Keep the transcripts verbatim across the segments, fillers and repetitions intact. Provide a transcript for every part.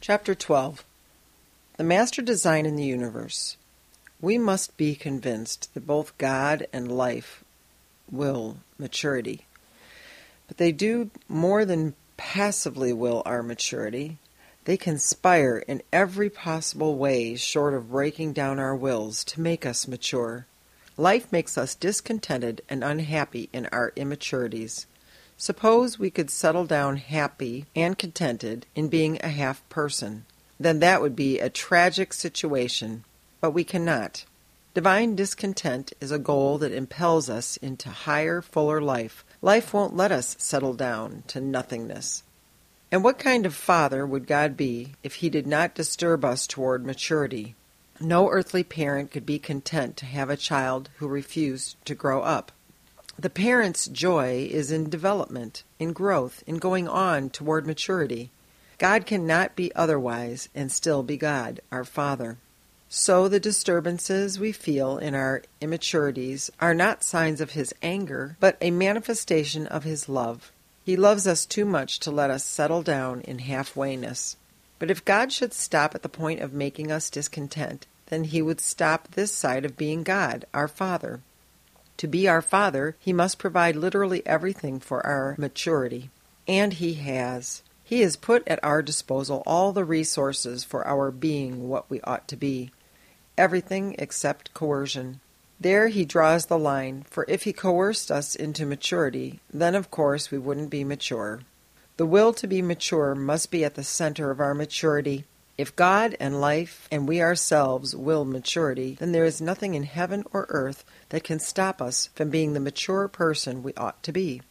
Chapter twelve. The Master Design in the Universe. We must be convinced that both God and life will maturity. But they do more than passively will our maturity. They conspire in every possible way short of breaking down our wills to make us mature. Life makes us discontented and unhappy in our immaturities. Suppose we could settle down happy and contented in being a half person. Then that would be a tragic situation, but we cannot. Divine discontent is a goal that impels us into higher, fuller life. Life won't let us settle down to nothingness. And what kind of father would God be if he did not disturb us toward maturity? No earthly parent could be content to have a child who refused to grow up. The parent's joy is in development, in growth, in going on toward maturity. God cannot be otherwise and still be God, our Father. So the disturbances we feel in our immaturities are not signs of His anger, but a manifestation of His love. He loves us too much to let us settle down in halfwayness. But if God should stop at the point of making us discontent, then He would stop this side of being God, our Father. To be our Father, He must provide literally everything for our maturity. And He has. He has put at our disposal all the resources for our being what we ought to be. Everything except coercion. There He draws the line, for if He coerced us into maturity, then of course we wouldn't be mature. The will to be mature must be at the center of our maturity. If God and life and we ourselves will maturity, then there is nothing in heaven or earth that can stop us from being the mature person we ought to be.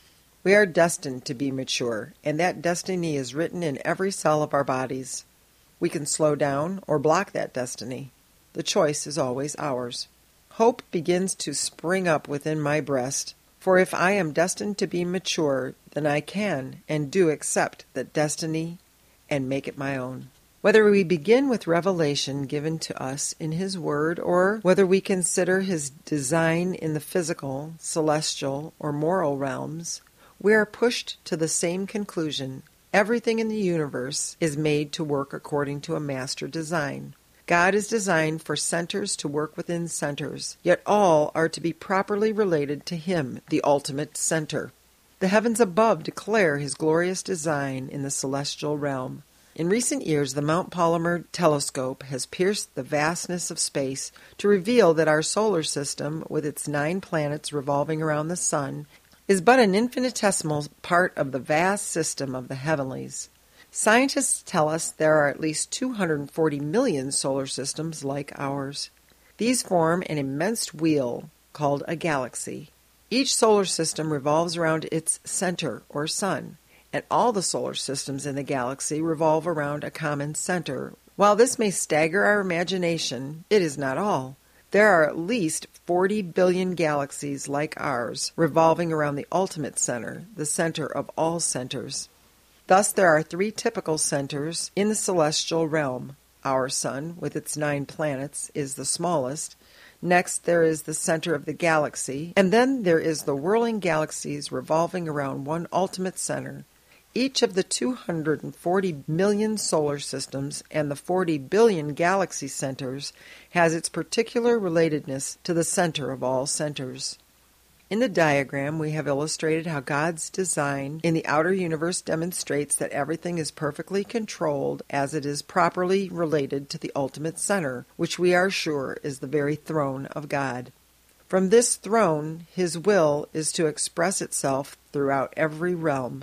We are destined to be mature, and that destiny is written in every cell of our bodies. We can slow down or block that destiny. The choice is always ours. Hope begins to spring up within my breast, for if I am destined to be mature, then I can and do accept that destiny and make it my own. Whether we begin with revelation given to us in His Word, or whether we consider His design in the physical, celestial, or moral realms, we are pushed to the same conclusion. Everything in the universe is made to work according to a master design. God is designed for centers to work within centers, yet all are to be properly related to Him, the ultimate center. The heavens above declare His glorious design in the celestial realm. In recent years, the Mount Palomar telescope has pierced the vastness of space to reveal that our solar system, with its nine planets revolving around the sun, is but an infinitesimal part of the vast system of the heavenlies. Scientists tell us there are at least two hundred forty million solar systems like ours. These form an immense wheel called a galaxy. Each solar system revolves around its center, or sun, and all the solar systems in the galaxy revolve around a common center. While this may stagger our imagination, it is not all. There are at least forty billion galaxies like ours, revolving around the ultimate center, the center of all centers. Thus there are three typical centers in the celestial realm. Our sun, with its nine planets, is the smallest. Next there is the center of the galaxy, and then there is the whirling galaxies revolving around one ultimate center. Each of the two hundred forty million solar systems and the forty billion galaxy centers has its particular relatedness to the center of all centers. In the diagram, we have illustrated how God's design in the outer universe demonstrates that everything is perfectly controlled as it is properly related to the ultimate center, which we are sure is the very throne of God. From this throne, His will is to express itself throughout every realm.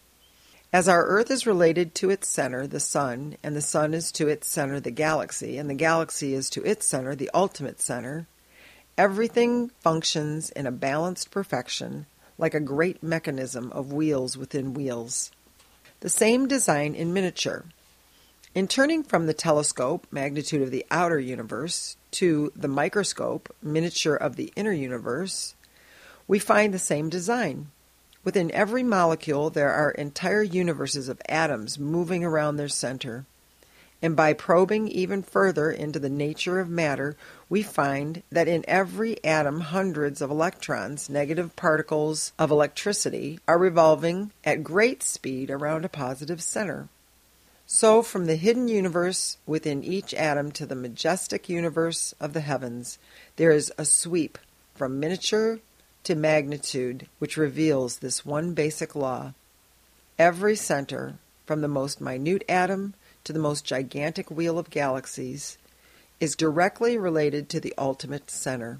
As our earth is related to its center, the sun, and the sun is to its center, the galaxy, and the galaxy is to its center, the ultimate center, everything functions in a balanced perfection, like a great mechanism of wheels within wheels. The same design in miniature. In turning from the telescope, magnitude of the outer universe, to the microscope, miniature of the inner universe, we find the same design. Within every molecule there are entire universes of atoms moving around their center. And by probing even further into the nature of matter, we find that in every atom hundreds of electrons, negative particles of electricity, are revolving at great speed around a positive center. So from the hidden universe within each atom to the majestic universe of the heavens, there is a sweep from miniature to magnitude which reveals this one basic law. Every center, from the most minute atom to the most gigantic wheel of galaxies, is directly related to the ultimate center.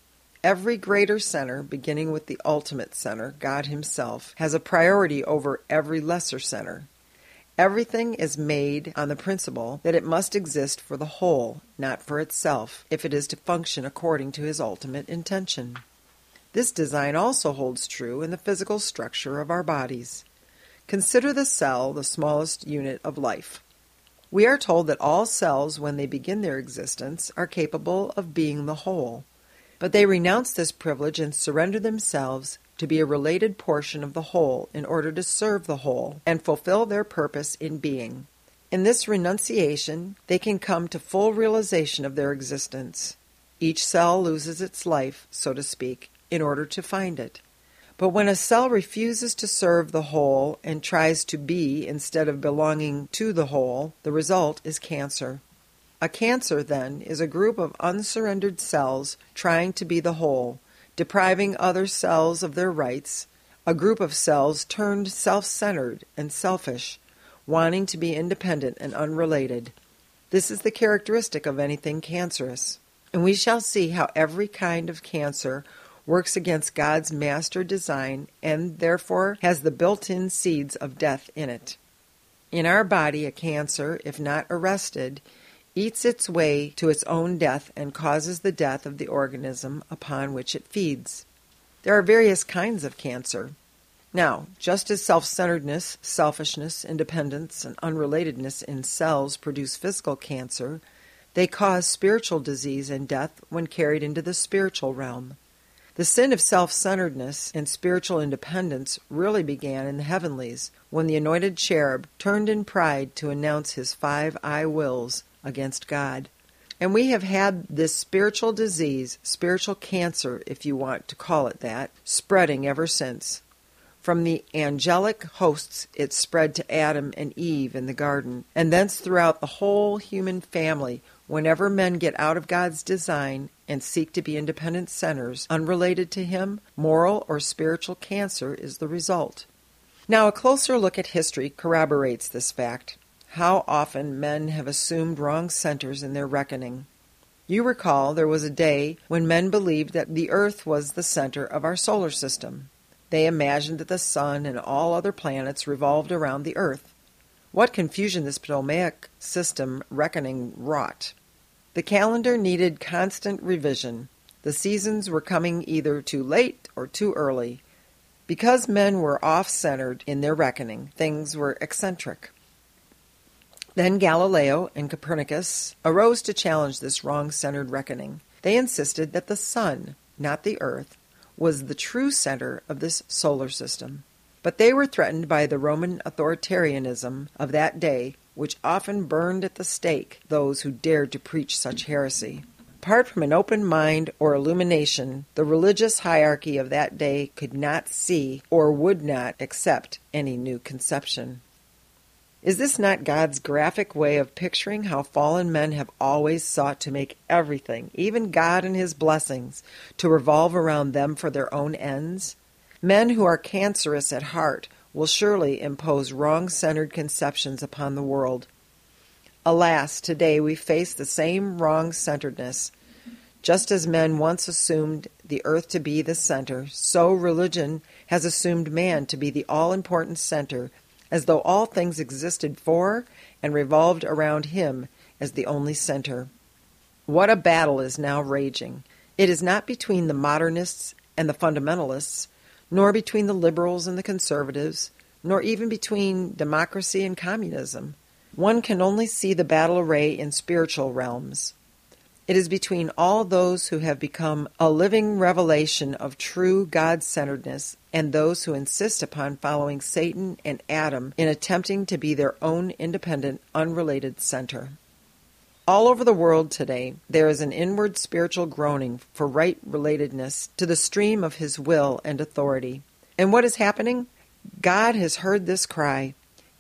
Every greater center, beginning with the ultimate center, God Himself, has a priority over every lesser center. Everything is made on the principle that it must exist for the whole, not for itself, if it is to function according to His ultimate intention. This design also holds true in the physical structure of our bodies. Consider the cell, the smallest unit of life. We are told that all cells, when they begin their existence, are capable of being the whole. But they renounce this privilege and surrender themselves to be a related portion of the whole in order to serve the whole and fulfill their purpose in being. In this renunciation, they can come to full realization of their existence. Each cell loses its life, so to speak, in order to find it. But when a cell refuses to serve the whole and tries to be instead of belonging to the whole, the result is cancer. A cancer, then, is a group of unsurrendered cells trying to be the whole, depriving other cells of their rights, a group of cells turned self-centered and selfish, wanting to be independent and unrelated. This is the characteristic of anything cancerous. And we shall see how every kind of cancer works against God's master design and therefore has the built-in seeds of death in it. In our body, a cancer, if not arrested, eats its way to its own death and causes the death of the organism upon which it feeds. There are various kinds of cancer. Now, just as self-centeredness, selfishness, independence, and unrelatedness in cells produce physical cancer, they cause spiritual disease and death when carried into the spiritual realm. The sin of self-centeredness and spiritual independence really began in the heavenlies, when the anointed cherub turned in pride to announce his five I wills against God. And we have had this spiritual disease, spiritual cancer, if you want to call it that, spreading ever since. From the angelic hosts it spread to Adam and Eve in the garden, and thence throughout the whole human family. Whenever men get out of God's design and seek to be independent centers, unrelated to Him, moral or spiritual cancer is the result. Now, a closer look at history corroborates this fact. How often men have assumed wrong centers in their reckoning. You recall there was a day when men believed that the earth was the center of our solar system. They imagined that the sun and all other planets revolved around the earth. What confusion this Ptolemaic system reckoning wrought. The calendar needed constant revision. The seasons were coming either too late or too early. Because men were off-centered in their reckoning, things were eccentric. Then Galileo and Copernicus arose to challenge this wrong-centered reckoning. They insisted that the sun, not the earth, was the true center of this solar system. But they were threatened by the Roman authoritarianism of that day, which often burned at the stake those who dared to preach such heresy. Apart from an open mind or illumination, the religious hierarchy of that day could not see or would not accept any new conception. Is this not God's graphic way of picturing how fallen men have always sought to make everything, even God and His blessings, to revolve around them for their own ends? Men who are cancerous at heart will surely impose wrong-centered conceptions upon the world. Alas, today we face the same wrong-centeredness. Just as men once assumed the earth to be the center, so religion has assumed man to be the all-important center, as though all things existed for and revolved around him as the only center. What a battle is now raging! It is not between the modernists and the fundamentalists, nor between the liberals and the conservatives, nor even between democracy and communism. One can only see the battle array in spiritual realms. It is between all those who have become a living revelation of true God-centeredness and those who insist upon following Satan and Adam in attempting to be their own independent, unrelated center. All over the world today, there is an inward spiritual groaning for right relatedness to the stream of His will and authority. And what is happening? God has heard this cry.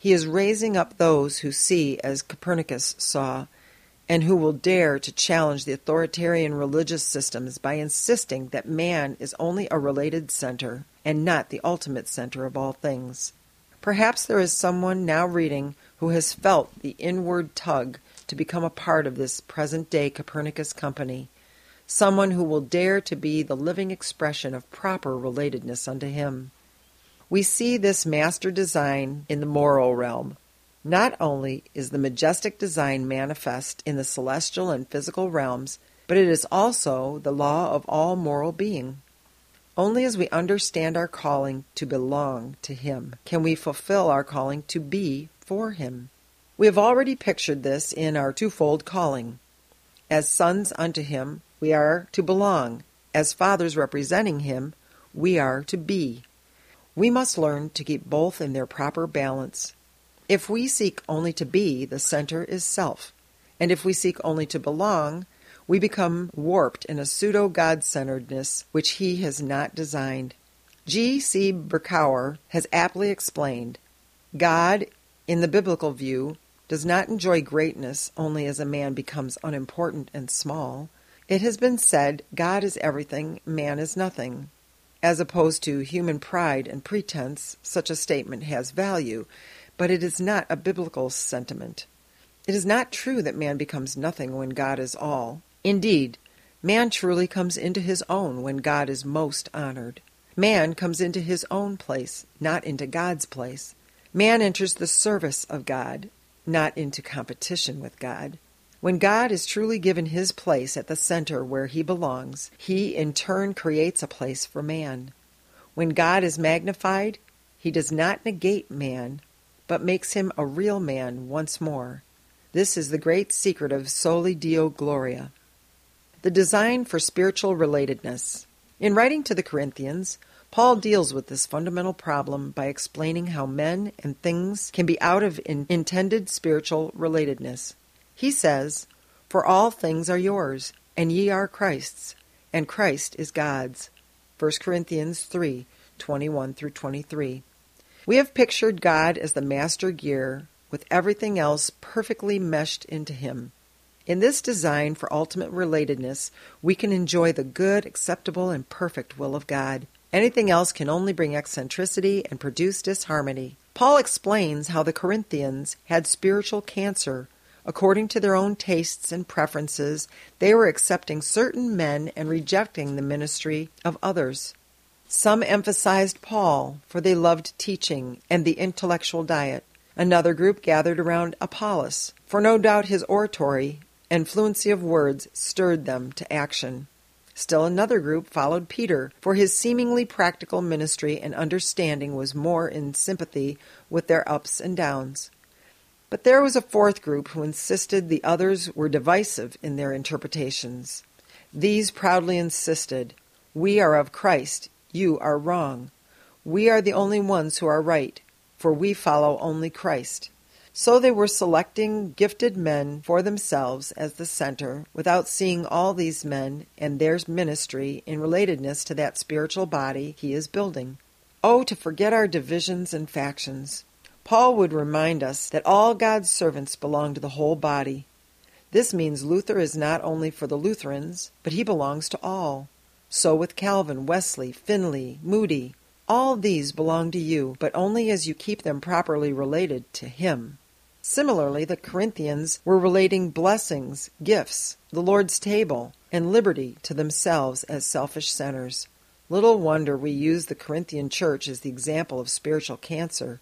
He is raising up those who see as Copernicus saw, and who will dare to challenge the authoritarian religious systems by insisting that man is only a related center and not the ultimate center of all things. Perhaps there is someone now reading who has felt the inward tug to become a part of this present-day Copernicus company, someone who will dare to be the living expression of proper relatedness unto him. We see this master design in the moral realm. Not only is the majestic design manifest in the celestial and physical realms, but it is also the law of all moral being. Only as we understand our calling to belong to Him can we fulfill our calling to be for Him. We have already pictured this in our twofold calling. As sons unto Him, we are to belong. As fathers representing Him, we are to be. We must learn to keep both in their proper balance. If we seek only to be, the center is self. And if we seek only to belong, we become warped in a pseudo-God-centeredness which He has not designed. G. C. Berkouwer has aptly explained, God, in the biblical view, does not enjoy greatness only as a man becomes unimportant and small. It has been said, God is everything, man is nothing. As opposed to human pride and pretense, such a statement has value, but it is not a biblical sentiment. It is not true that man becomes nothing when God is all. Indeed, man truly comes into his own when God is most honored. Man comes into his own place, not into God's place. Man enters the service of God, not into competition with God. When God is truly given his place at the center where he belongs, he in turn creates a place for man. When God is magnified, he does not negate man, but makes him a real man once more. This is the great secret of Soli Deo Gloria. The design for spiritual relatedness. In writing to the Corinthians, Paul deals with this fundamental problem by explaining how men and things can be out of in- intended spiritual relatedness. He says, For all things are yours, and ye are Christ's, and Christ is God's. First Corinthians three, twenty-one through twenty-three. We have pictured God as the master gear, with everything else perfectly meshed into him. In this design for ultimate relatedness, we can enjoy the good, acceptable, and perfect will of God. Anything else can only bring eccentricity and produce disharmony. Paul explains how the Corinthians had spiritual cancer. According to their own tastes and preferences, they were accepting certain men and rejecting the ministry of others. Some emphasized Paul, for they loved teaching and the intellectual diet. Another group gathered around Apollos, for no doubt his oratory and fluency of words stirred them to action. Still another group followed Peter, for his seemingly practical ministry and understanding was more in sympathy with their ups and downs. But there was a fourth group who insisted the others were divisive in their interpretations. These proudly insisted, We are of Christ, you are wrong. We are the only ones who are right, for we follow only Christ. So they were selecting gifted men for themselves as the center, without seeing all these men and their ministry in relatedness to that spiritual body he is building. Oh, to forget our divisions and factions! Paul would remind us that all God's servants belong to the whole body. This means Luther is not only for the Lutherans, but he belongs to all. So with Calvin, Wesley, Finley, Moody, all these belong to you, but only as you keep them properly related to Him. Similarly, the Corinthians were relating blessings, gifts, the Lord's table, and liberty to themselves as selfish centers. Little wonder we use the Corinthian church as the example of spiritual cancer.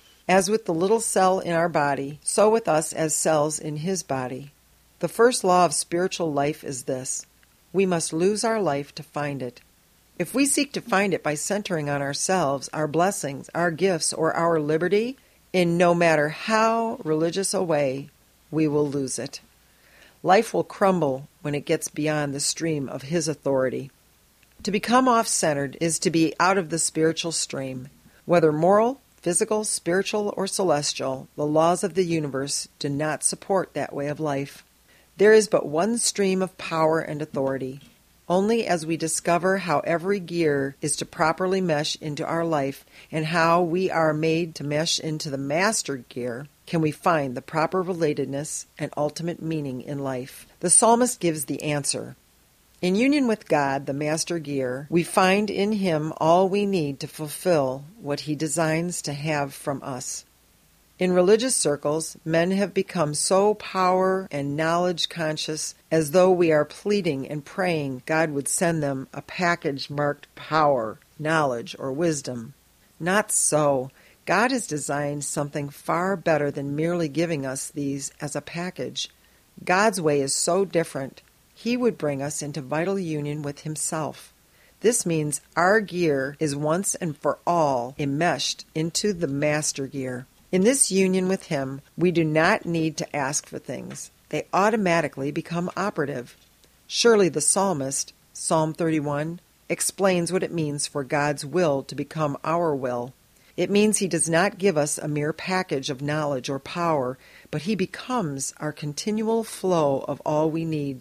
As with the little cell in our body, so with us as cells in His body. The first law of spiritual life is this: we must lose our life to find it. If we seek to find it by centering on ourselves, our blessings, our gifts, or our liberty, in no matter how religious a way, we will lose it. Life will crumble when it gets beyond the stream of His authority. To become off-centered is to be out of the spiritual stream. Whether moral, physical, spiritual, or celestial, the laws of the universe do not support that way of life. There is but one stream of power and authority. Only as we discover how every gear is to properly mesh into our life and how we are made to mesh into the master gear can we find the proper relatedness and ultimate meaning in life. The psalmist gives the answer. In union with God, the master gear, we find in Him all we need to fulfill what He designs to have from us. In religious circles, men have become so power and knowledge conscious as though we are pleading and praying God would send them a package marked power, knowledge, or wisdom. Not so. God has designed something far better than merely giving us these as a package. God's way is so different. He would bring us into vital union with Himself. This means our gear is once and for all enmeshed into the master gear. In this union with Him, we do not need to ask for things. They automatically become operative. Surely the psalmist, Psalm thirty-one, explains what it means for God's will to become our will. It means He does not give us a mere package of knowledge or power, but He becomes our continual flow of all we need.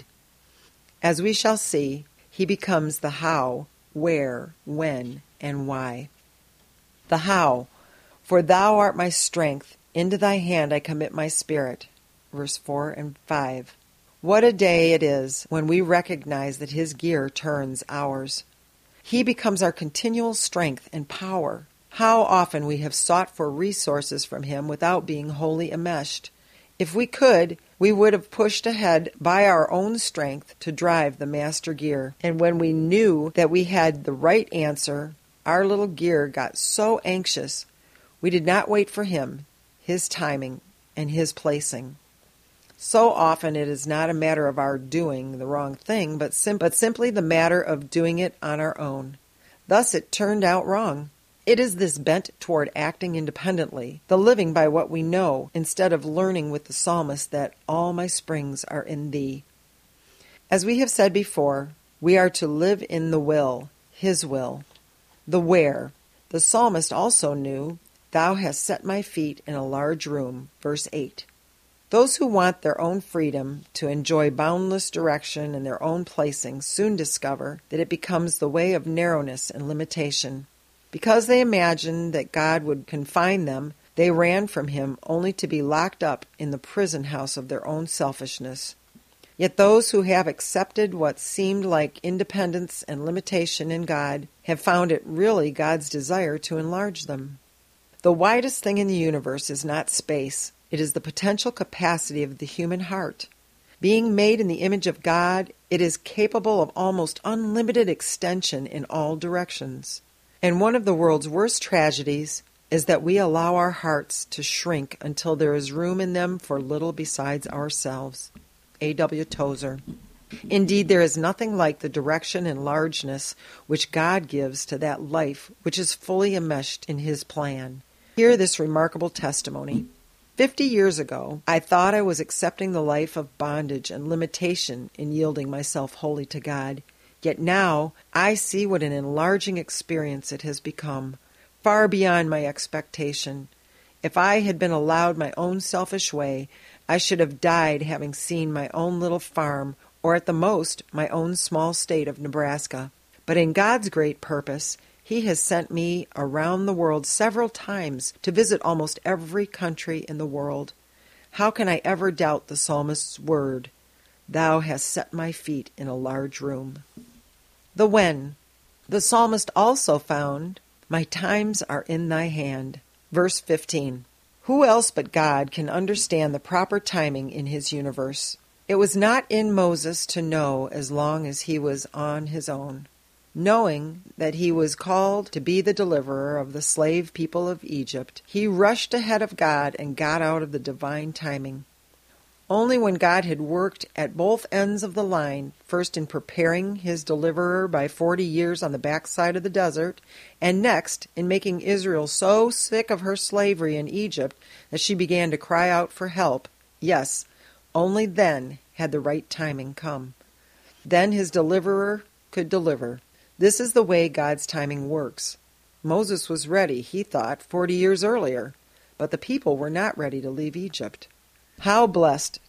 As we shall see, He becomes the how, where, when, and why. The how. For Thou art my strength, into Thy hand I commit my spirit. Verse four and five. What a day it is when we recognize that His gear turns ours. He becomes our continual strength and power. How often we have sought for resources from Him without being wholly enmeshed. If we could, we would have pushed ahead by our own strength to drive the master gear. And when we knew that we had the right answer, our little gear got so anxious we did not wait for Him, His timing, and His placing. So often it is not a matter of our doing the wrong thing, but, sim- but simply the matter of doing it on our own. Thus it turned out wrong. It is this bent toward acting independently, the living by what we know, instead of learning with the psalmist that all my springs are in Thee. As we have said before, we are to live in the will, His will. The where. The psalmist also knew, Thou hast set my feet in a large room, verse eight. Those who want their own freedom to enjoy boundless direction and their own placing soon discover that it becomes the way of narrowness and limitation. Because they imagined that God would confine them, they ran from Him only to be locked up in the prison house of their own selfishness. Yet those who have accepted what seemed like independence and limitation in God have found it really God's desire to enlarge them. The widest thing in the universe is not space. It is the potential capacity of the human heart. Being made in the image of God, it is capable of almost unlimited extension in all directions. And one of the world's worst tragedies is that we allow our hearts to shrink until there is room in them for little besides ourselves. A W Tozer. Indeed, there is nothing like the direction and largeness which God gives to that life which is fully enmeshed in His plan. Hear this remarkable testimony. Fifty years ago, I thought I was accepting the life of bondage and limitation in yielding myself wholly to God. Yet now, I see what an enlarging experience it has become, far beyond my expectation. If I had been allowed my own selfish way, I should have died having seen my own little farm, or at the most, my own small state of Nebraska. But in God's great purpose, He has sent me around the world several times to visit almost every country in the world. How can I ever doubt the psalmist's word, Thou hast set my feet in a large room? The when. The psalmist also found, My times are in Thy hand. Verse fifteen. Who else but God can understand the proper timing in His universe? It was not in Moses to know as long as he was on his own. Knowing that he was called to be the deliverer of the slave people of Egypt, he rushed ahead of God and got out of the divine timing. Only when God had worked at both ends of the line, first in preparing His deliverer by forty years on the backside of the desert, and next in making Israel so sick of her slavery in Egypt that she began to cry out for help, yes, only then had the right timing come. Then His deliverer could deliver. This is the way God's timing works. Moses was ready, he thought, forty years earlier, but the people were not ready to leave Egypt. How blessed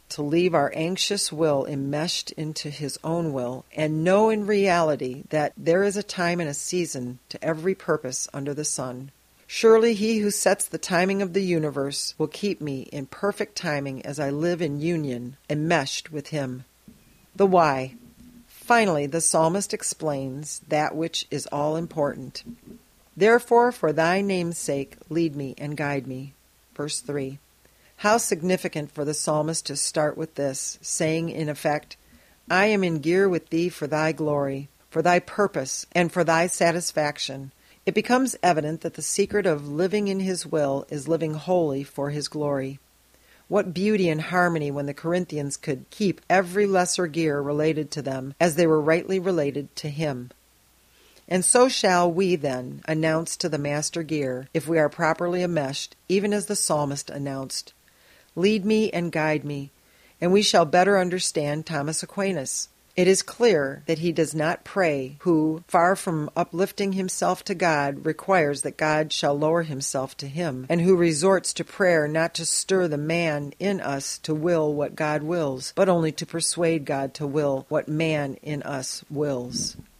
to leave our anxious will enmeshed into his own will, and know in reality that there is a time and a season to every purpose under the sun. Surely he who sets the timing of the universe will keep me in perfect timing as I live in union, enmeshed with him. The why. Finally, the psalmist explains that which is all important. Therefore, for thy name's sake, lead me and guide me. Verse three. How significant for the psalmist to start with this, saying in effect, I am in gear with thee for thy glory, for thy purpose, and for thy satisfaction. It becomes evident that the secret of living in his will is living wholly for his glory. What beauty and harmony when the Corinthians could keep every lesser gear related to them as they were rightly related to him. And so shall we then announce to the master gear, if we are properly enmeshed, even as the psalmist announced, Lead me and guide me, and we shall better understand Thomas Aquinas. It is clear that he does not pray who, far from uplifting himself to God, requires that God shall lower himself to him, and who resorts to prayer not to stir the man in us to will what God wills, but only to persuade God to will what man in us wills.